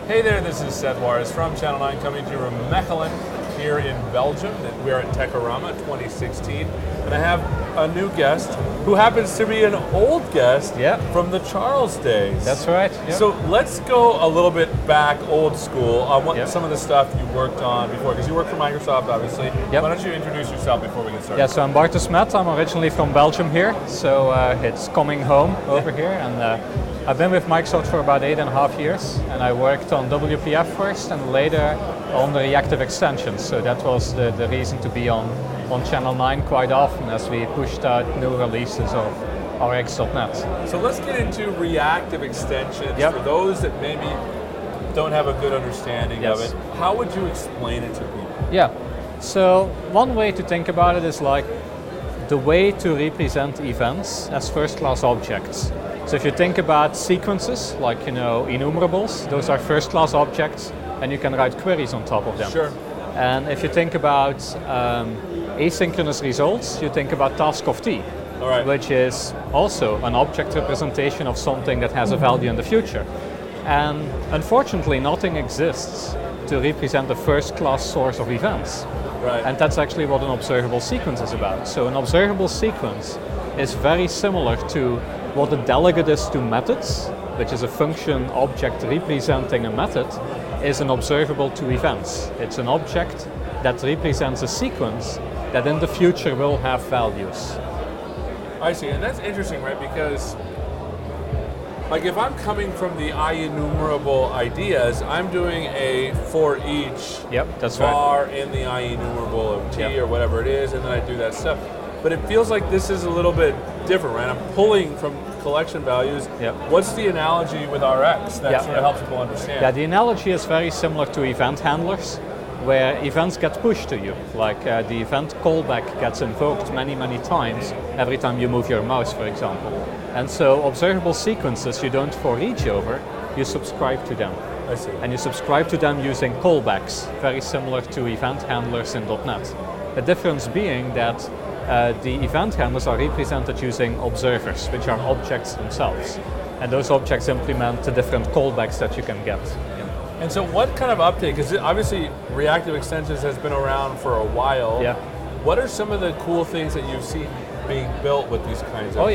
Hey there, this is Seth Juarez from Channel 9 coming to you from Mechelen here in Belgium. We're at Techorama 2016, and I have a new guest who happens to be an old guest from the Charles days. That's right. Yep. So let's go a little bit back old school on some of the stuff you worked on before, because you worked for Microsoft, obviously. Yep. Why don't you introduce yourself before we get started? Yeah, so I'm Bart de Smet. I'm originally from Belgium here, so it's coming home over here. And I've been with Microsoft for about 8.5 years, and I worked on WPF first and later on the reactive extensions. So that was the reason to be on Channel 9 quite often as we pushed out new releases of RX.net. So let's get into reactive extensions. For those that maybe don't have a good understanding of it, how would you explain it to people? Yeah, so one way to think about it is like the way to represent events as first-class objects. So if you think about sequences, like enumerables, those are first-class objects, and you can write queries on top of them. Sure. And if you think about asynchronous results, you think about task of T, which is also an object representation of something that has a value in the future. And unfortunately, nothing exists to represent a first-class source of events. Right. And that's actually what an observable sequence is about. So an observable sequence is very similar to what a delegate is to methods, which is a function object representing a method, is an observable to events. It's an object that represents a sequence that in the future will have values. I see, and that's interesting, right? Because like if I'm coming from the IEnumerable ideas, I'm doing a for each var in the IEnumerable of T or whatever it is, and then I do that stuff. But it feels like this is a little bit different, right? I'm pulling from collection values. What's the analogy with RX that sort of helps people understand? Yeah, the analogy is very similar to event handlers, where events get pushed to you. Like the event callback gets invoked many, many times every time you move your mouse, for example. And so observable sequences you don't for each over, you subscribe to them. I see. And you subscribe to them using callbacks, very similar to event handlers in .NET. The difference being that the event handlers are represented using observers, which are objects themselves. And those objects implement the different callbacks that you can get. And so what kind of uptake, because obviously reactive extensions has been around for a while. What are some of the cool things that you've seen being built with these kinds of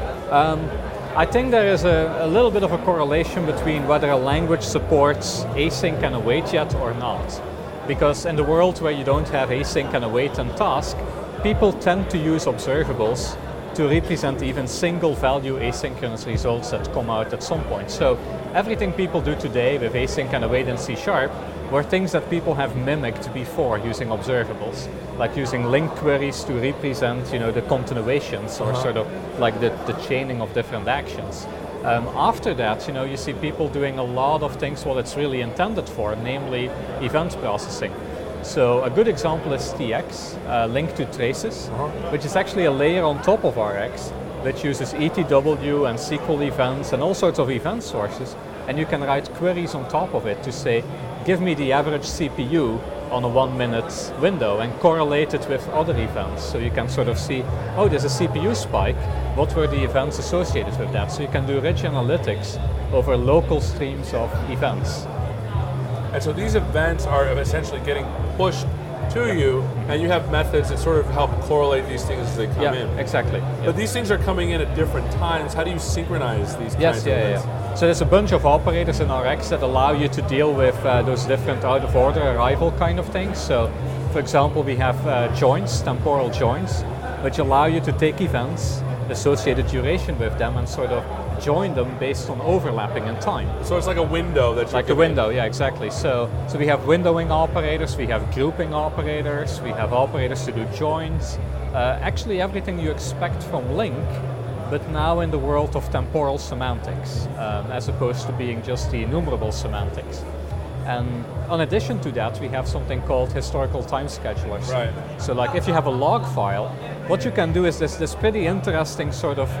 I think there is a little bit of a correlation between whether a language supports async and await yet or not. Because in the world where you don't have async and await and task, people tend to use observables to represent even single value asynchronous results that come out at some point. So everything people do today with async and await in C# were things that people have mimicked before using observables, like using link queries to represent the continuations or sort of like the chaining of different actions. After that, you see people doing a lot of things what it's really intended for, namely event processing. So a good example is TX, linked to traces, which is actually a layer on top of RX, which uses ETW and SQL events and all sorts of event sources, and you can write queries on top of it to say, give me the average CPU on a 1-minute window and correlate it with other events. So you can sort of see, oh, there's a CPU spike, what were the events associated with that? So you can do rich analytics over local streams of events. And so these events are essentially getting pushed to you, and you have methods that sort of help correlate these things as they come in. Exactly. But these things are coming in at different times. How do you synchronize these kinds of events? So there's a bunch of operators in RX that allow you to deal with those different out-of-order arrival kind of things. So, for example, we have joins, temporal joins, which allow you to take events, associated duration with them, and sort of join them based on overlapping in time. So it's like a window that you like a window, exactly. So we have windowing operators, we have grouping operators, we have operators to do joins. Actually everything you expect from LINQ, but now in the world of temporal semantics, as opposed to being just the enumerable semantics. And in addition to that, we have something called historical time schedulers. So like if you have a log file, what you can do is this pretty interesting sort of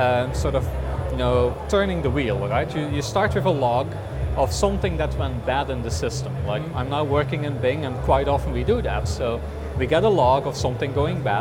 turning the wheel, right? You start with a log of something that went bad in the system. Like I'm now working in Bing, and quite often we do that. So we get a log of something going bad,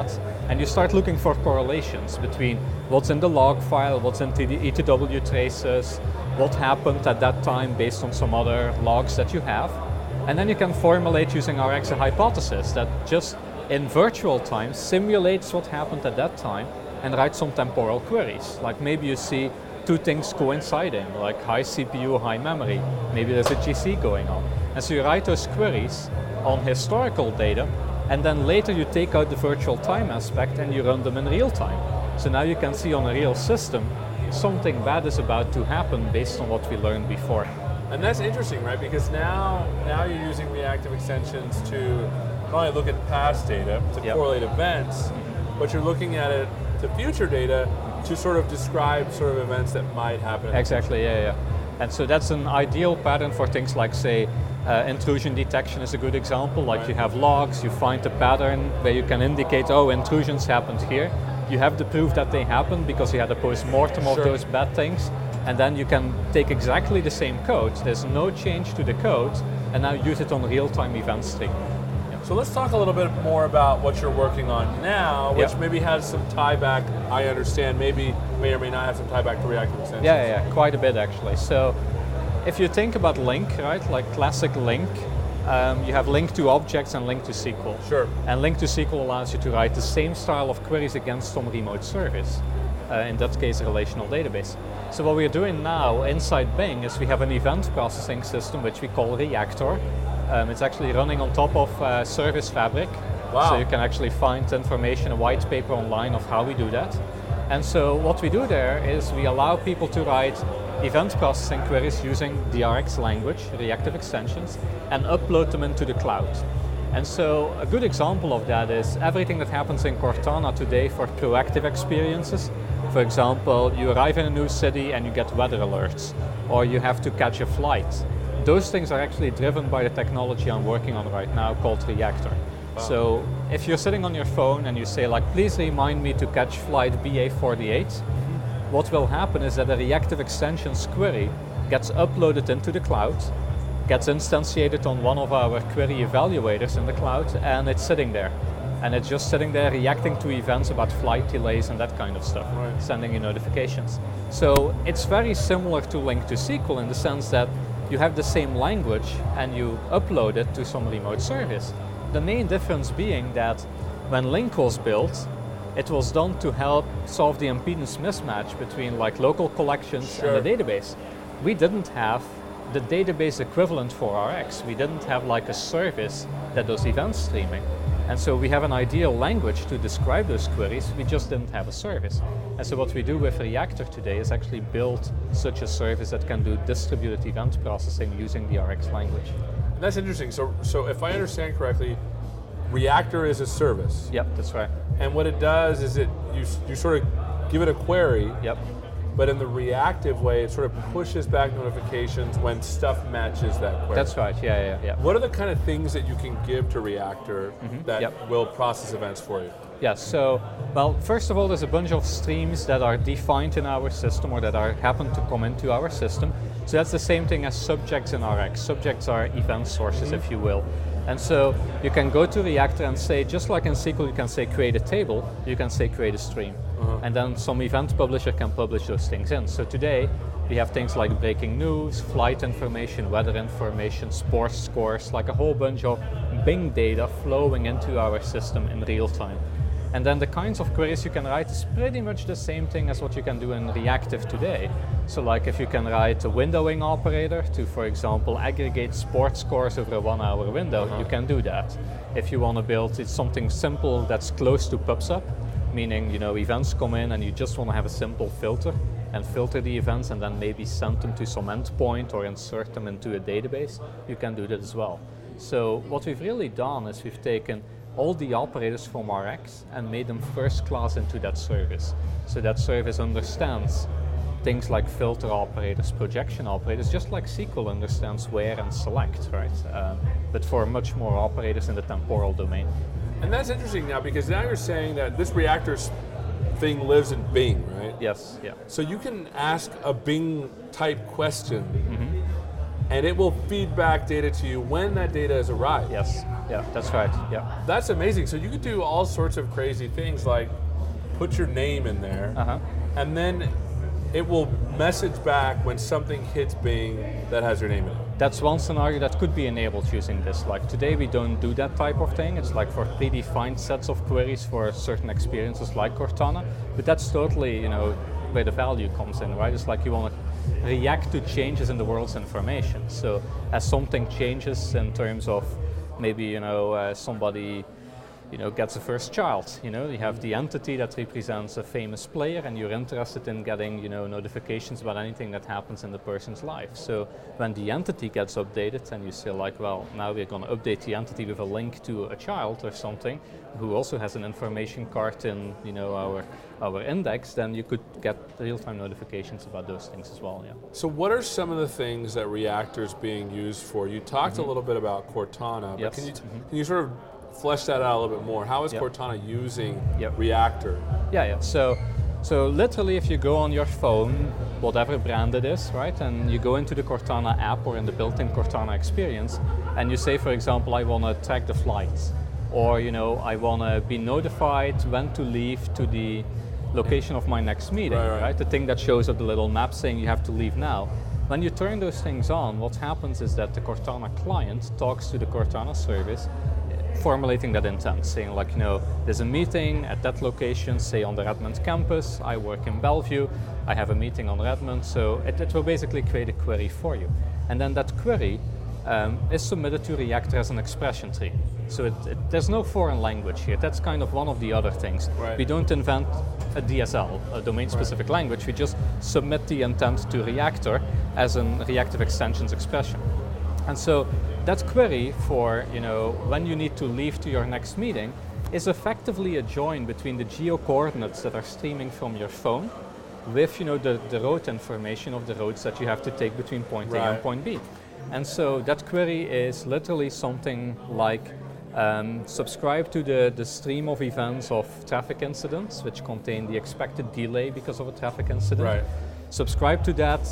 and you start looking for correlations between what's in the log file, what's in the ETW traces, what happened at that time based on some other logs that you have. And then you can formulate using RX a hypothesis that just in virtual time simulates what happened at that time and write some temporal queries. Like maybe you see two things coinciding, like high CPU, high memory. Maybe there's a GC going on. And so you write those queries on historical data, and then later you take out the virtual time aspect and you run them in real time. So now you can see on a real system something bad is about to happen based on what we learned before. And that's interesting, right? Because now you're using reactive extensions to not only look at past data to correlate events, but you're looking at it to future data to sort of describe sort of events that might happen. Exactly, yeah. And so that's an ideal pattern for things like, say, intrusion detection is a good example. Like you have logs, you find a pattern where you can indicate, oh, intrusions happened here. You have the proof that they happened because you had a post-mortem of those bad things. And then you can take exactly the same code, there's no change to the code, and now use it on real-time event stream. So let's talk a little bit more about what you're working on now, which maybe has some tie back, I understand, maybe may or may not have some tie back to reactive extensions. Yeah, quite a bit actually. So if you think about LINQ, right, like classic LINQ, you have LINQ to objects and LINQ to SQL. Sure. And LINQ to SQL allows you to write the same style of queries against some remote service. In that case, a relational database. So what we're doing now inside Bing is we have an event processing system which we call Reactor. It's actually running on top of Service Fabric. Wow. So you can actually find information, a white paper online of how we do that. And so what we do there is we allow people to write event processing queries using the RX language, reactive extensions, and upload them into the cloud. And so a good example of that is everything that happens in Cortana today for proactive experiences. For example, you arrive in a new city and you get weather alerts, or you have to catch a flight. Those things are actually driven by the technology I'm working on right now called Reactor. Wow. So if you're sitting on your phone and you say like, please remind me to catch flight BA48, what will happen is that a reactive extensions query gets uploaded into the cloud, gets instantiated on one of our query evaluators in the cloud, and it's sitting there. And it's just sitting there reacting to events about flight delays and that kind of stuff, sending you notifications. So it's very similar to LINQ to SQL in the sense that you have the same language and you upload it to some remote service. The main difference being that when LINQ was built, it was done to help solve the impedance mismatch between like local collections and the database. We didn't have the database equivalent for RX. We didn't have like a service that does event streaming. And so we have an ideal language to describe those queries, we just didn't have a service. And so what we do with Reactor today is actually build such a service that can do distributed event processing using the RX language. That's interesting. So if I understand correctly, Reactor is a service. Yep, that's right. And what it does is you sort of give it a query. Yep. But in the reactive way, it sort of pushes back notifications when stuff matches that query. That's right, yeah. What are the kind of things that you can give to Reactor that will process events for you? Yeah, so, well, first of all, there's a bunch of streams that are defined in our system or that happen to come into our system. So that's the same thing as subjects in RX. Subjects are event sources, if you will. And so you can go to Reactor and say, just like in SQL, you can say create a table, you can say create a stream. And then some event publisher can publish those things in. So today, we have things like breaking news, flight information, weather information, sports scores, like a whole bunch of Bing data flowing into our system in real time. And then the kinds of queries you can write is pretty much the same thing as what you can do in reactive today. So like if you can write a windowing operator to, for example, aggregate sports scores over a 1 hour window, you can do that. If you want to build something simple that's close to PubSub, meaning events come in and you just want to have a simple filter and filter the events and then maybe send them to some endpoint or insert them into a database, you can do that as well. So what we've really done is we've taken all the operators from RX and made them first class into that service. So that service understands things like filter operators, projection operators, just like SQL understands where and select, right? But for much more operators in the temporal domain. And that's interesting now because now you're saying that this Reactor thing lives in Bing, right? Yes, yeah. So you can ask a Bing type question and it will feed back data to you when that data has arrived. Yes, yeah, that's right, yeah. That's amazing. So you could do all sorts of crazy things like put your name in there, and then it will message back when something hits Bing that has your name in it. That's one scenario that could be enabled using this. Like today we don't do that type of thing. It's like for predefined sets of queries for certain experiences like Cortana, but that's totally, you know, where the value comes in, right? It's like you want to react to changes in the world's information. So as something changes in terms of maybe, you know, somebody, you know, gets a first child, you know, you have the entity that represents a famous player and you're interested in getting, you know, notifications about anything that happens in the person's life. So when the entity gets updated and you say like, well, now we're going to update the entity with a link to a child or something who also has an information card in, you know, our index, then you could get real-time notifications about those things as well, yeah. So what are some of the things that Reactor's being used for? You talked a little bit about Cortana, but can you sort of flesh that out a little bit more? How is Cortana using Reactor? Yeah. So literally, if you go on your phone, whatever brand it is, right, and you go into the Cortana app or in the built-in Cortana experience, and you say, for example, I want to track the flights, or you know, I want to be notified when to leave to the location of my next meeting, right? The thing that shows up the little map saying you have to leave now. When you turn those things on, what happens is that the Cortana client talks to the Cortana service, formulating that intent, saying like, you know, there's a meeting at that location, say on the Redmond campus, I work in Bellevue, I have a meeting on Redmond, so it will basically create a query for you. And then that query is submitted to Reactor as an expression tree. So there's no foreign language here. That's kind of one of the other things. Right. We don't invent a DSL, a domain-specific language, we just submit the intent to Reactor as a reactive extensions expression. And so that query for, you know, when you need to leave to your next meeting is effectively a join between the geo-coordinates that are streaming from your phone with, you know, the road information of the roads that you have to take between point A and point B. And so that query is literally something like subscribe to the stream of events of traffic incidents which contain the expected delay because of a traffic incident. Right. Subscribe to that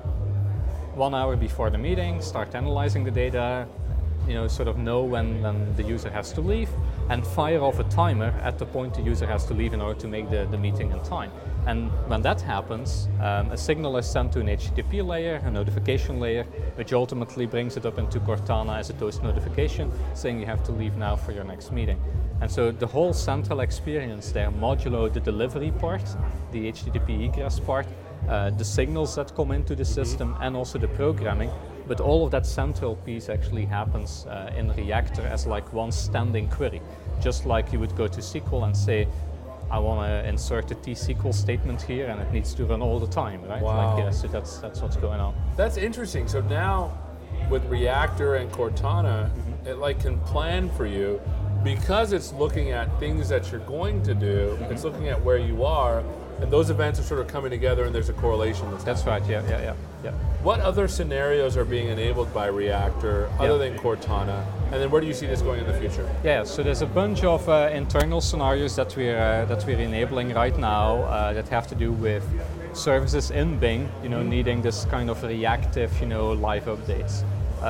1 hour before the meeting, start analyzing the data, you know, sort of know when the user has to leave, and fire off a timer at the point the user has to leave in order to make the meeting in time. And when that happens, a signal is sent to an HTTP layer, a notification layer, which ultimately brings it up into Cortana as a toast notification, saying you have to leave now for your next meeting. And so the whole central experience there, modulo the delivery part, the HTTP egress part, the signals that come into the system, and also the programming, but all of that central piece actually happens in Reactor as like one standing query. Just like you would go to SQL and say, I want to insert a T-SQL statement here and it needs to run all the time, right? Wow. Like, so that's what's going on. That's interesting. So now with Reactor and Cortana, it like can plan for you because it's looking at things that you're going to do, it's looking at where you are, and those events are sort of coming together and there's a correlation. That's right, yeah. What other scenarios are being enabled by Reactor other than Cortana? And then where do you see this going in the future? Yeah, so there's a bunch of internal scenarios that we're enabling right now that have to do with services in Bing, you know, needing this kind of reactive, you know, live updates.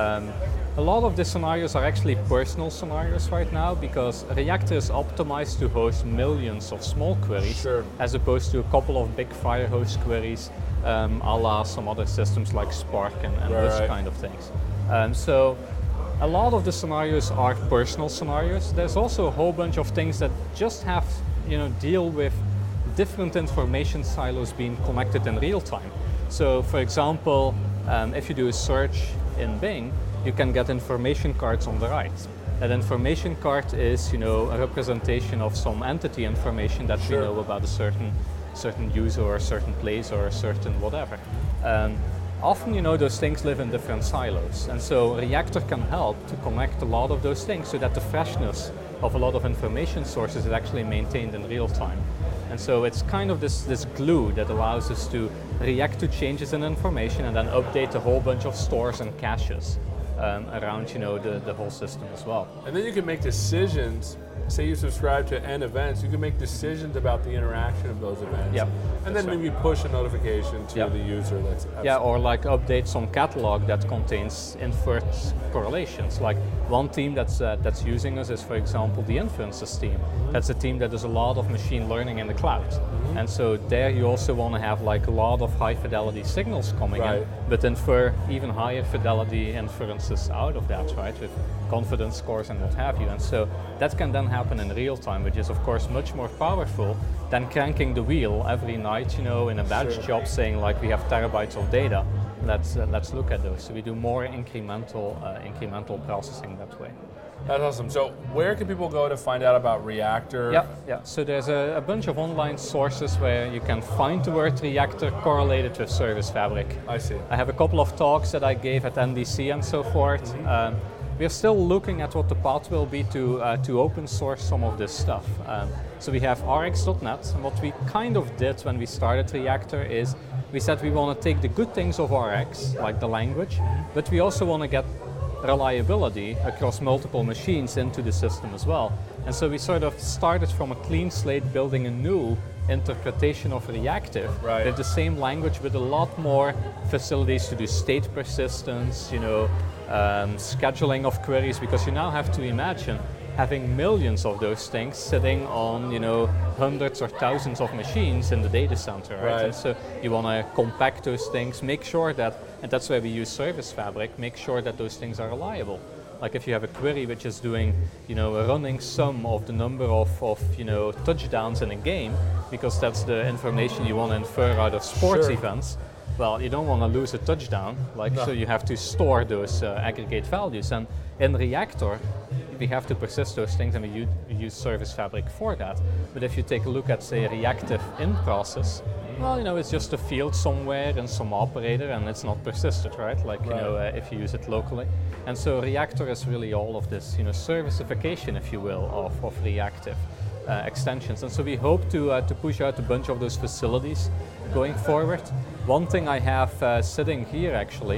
A lot of the scenarios are actually personal scenarios right now because Reactor is optimized to host millions of small queries as opposed to a couple of big Firehose queries a la some other systems like Spark and those kind of things. So a lot of the scenarios are personal scenarios. There's also a whole bunch of things that just have, you know, deal with different information silos being connected in real time. So for example, if you do a search in Bing, you can get information cards on the right. That information card is, you know, a representation of some entity information that we know about a certain user or a certain place or a certain whatever. Often, you know, those things live in different silos, and so Reactor can help to connect a lot of those things so that the freshness of a lot of information sources is actually maintained in real time. And so it's kind of this glue that allows us to react to changes in information and then update a whole bunch of stores and caches around, you know, the whole system as well. And then you can make decisions say you subscribe to N events, you can make decisions about the interaction of those events. Yep. And then maybe push a notification to the user. Or like update some catalog that contains inferred correlations. Like one team that's using us is, for example, the Inferences team. That's a team that does a lot of machine learning in the cloud. And so there you also want to have like a lot of high fidelity signals coming in, but infer even higher fidelity inferences out of that, right? With confidence scores and what have you. And so that can then happen in real time, which is of course much more powerful than cranking the wheel every night, in a batch job saying like we have terabytes of data. Let's look at those. So we do more incremental processing that way. That's awesome. So where can people go to find out about Reactor? Yeah. So there's a bunch of online sources where you can find the word Reactor correlated with Service Fabric. I see. I have a couple of talks that I gave at NDC and so forth. We're still looking at what the path will be to open source some of this stuff. So we have Rx.net, and what we kind of did when we started Reactor is we said we want to take the good things of Rx, like the language, but we also want to get reliability across multiple machines into the system as well. And so we sort of started from a clean slate, building a new interpretation of reactive with the same language, with a lot more facilities to do state persistence, scheduling of queries, because you now have to imagine having millions of those things sitting on, hundreds or thousands of machines in the data center, right? And so you want to compact those things, make sure that, and that's why we use Service Fabric, make sure that those things are reliable. Like if you have a query which is doing, a running sum of the number of touchdowns in a game, because that's the information you want to infer out of sports events. Well, you don't want to lose a touchdown, so you have to store those aggregate values. And in Reactor, we have to persist those things, and we use Service Fabric for that. But if you take a look at, say, reactive in process, well, it's just a field somewhere in some operator, and it's not persisted, right? If you use it locally. And so Reactor is really all of this, servicification, if you will, of reactive extensions. And so we hope to push out a bunch of those facilities going forward. One thing I have sitting here actually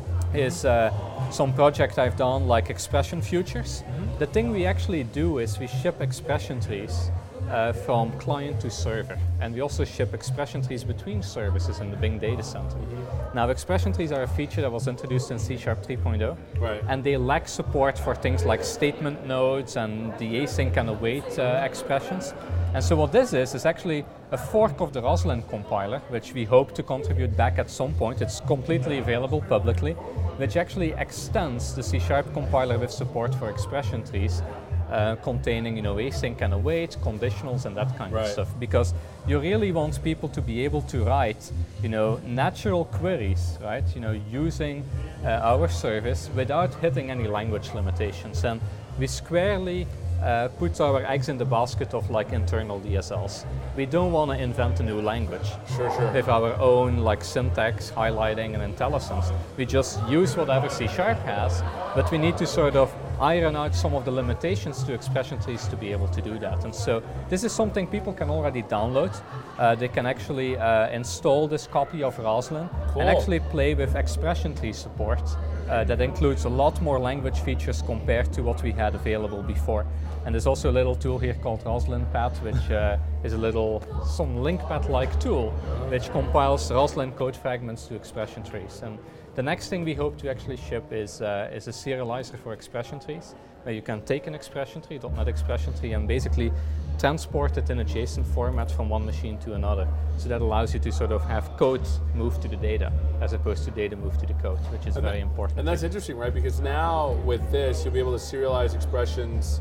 is some project I've done, like expression futures. The thing we actually do is we ship expression trees from client to server, and we also ship expression trees between services in the Bing data center. Now, expression trees are a feature that was introduced in C# 3.0, and they lack support for things like statement nodes and the async and await expressions. And so what this is actually a fork of the Roslyn compiler, which we hope to contribute back at some point. It's completely available publicly, which actually extends the C# compiler with support for expression trees, containing async and await, conditionals, and that kind of stuff. Because you really want people to be able to write natural queries, right? Using our service without hitting any language limitations. And we squarely put our eggs in the basket of internal DSLs. We don't want to invent a new language with our own syntax, highlighting, and IntelliSense. We just use whatever C# has, but we need to sort of iron out some of the limitations to expression trees to be able to do that. And so this is something people can already download. They can actually install this copy of Roslyn and actually play with expression tree support. That includes a lot more language features compared to what we had available before. And there's also a little tool here called RoslinPad, which is some linkpad-like tool, which compiles Roslyn code fragments to expression trees. And the next thing we hope to actually ship is a serializer for expression trees, where you can take an expression tree, .NET expression tree, and basically transport it in a JSON format from one machine to another. So that allows you to sort of have code move to the data, as opposed to data move to the code, which is very important. And that's interesting, right? Because now with this, you'll be able to serialize expressions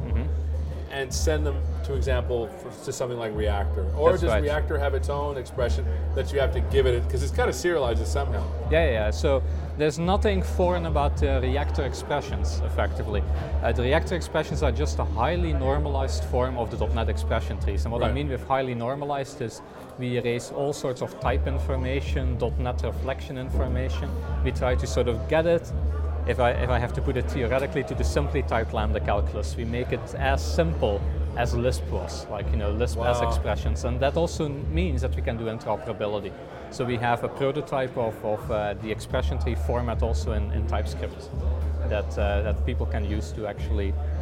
and send them, to example, to something like Reactor. Or does Reactor have its own expression that you have to give it, because it's got to serialize it somehow? Yeah. So there's nothing foreign about Reactor expressions, effectively. The Reactor expressions are just a highly normalized form of the .NET expression trees. And what I mean with highly normalized is we erase all sorts of type information, .NET reflection information. We try to sort of get it, if I have to put it theoretically, to the simply typed lambda calculus. We make it as simple as Lisp was, Lisp as expressions. And that also means that we can do interoperability. So we have a prototype of the expression tree format also in TypeScript that people can use to actually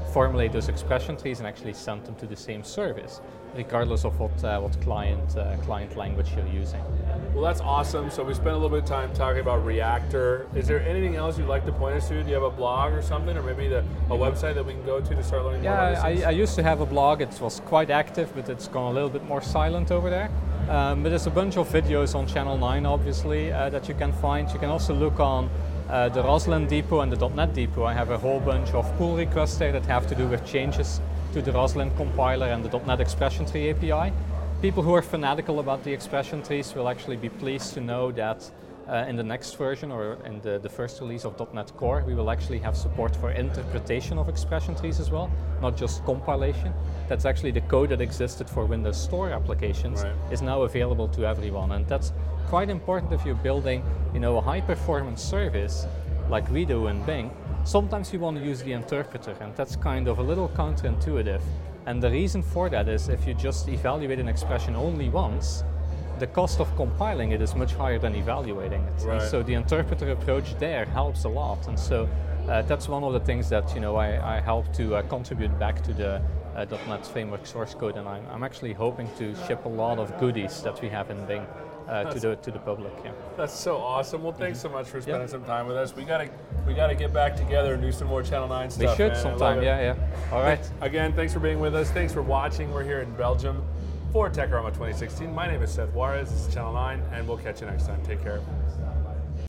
formulate those expression trees and actually send them to the same service, regardless of what client language you're using. Well, that's awesome. So we spent a little bit of time talking about Reactor. Is there anything else you'd like to point us to? Do you have a blog or something, or maybe a website that we can go to start learning more about this? I used to have a blog. It was quite active, but it's gone a little bit more silent over there. But there's a bunch of videos on Channel 9, obviously, that you can find. You can also look on the Roslyn Depot and the .NET Depot. I have a whole bunch of pull requests there that have to do with changes to the Roslyn compiler and the .NET Expression Tree API. People who are fanatical about the expression trees will actually be pleased to know that in the next version, or in the first release of .NET Core, we will actually have support for interpretation of expression trees as well, not just compilation. That's actually the code that existed for Windows Store applications is now available to everyone, and that's quite important if you're building, a high-performance service like we do in Bing. Sometimes you want to use the interpreter, and that's kind of a little counterintuitive. And the reason for that is if you just evaluate an expression only once, the cost of compiling it is much higher than evaluating it. Right. And so the interpreter approach there helps a lot. And so that's one of the things that I help to contribute back to the .NET Framework source code, and I'm actually hoping to ship a lot of goodies that we have in Bing to the public. Yeah. That's so awesome. Well, thanks so much for spending some time with us. We gotta get back together and do some more Channel 9 stuff. We should sometime. Yeah. All right. Again, thanks for being with us. Thanks for watching. We're here in Belgium for Techarama 2016. My name is Seth Juarez. This is Channel 9, and we'll catch you next time. Take care.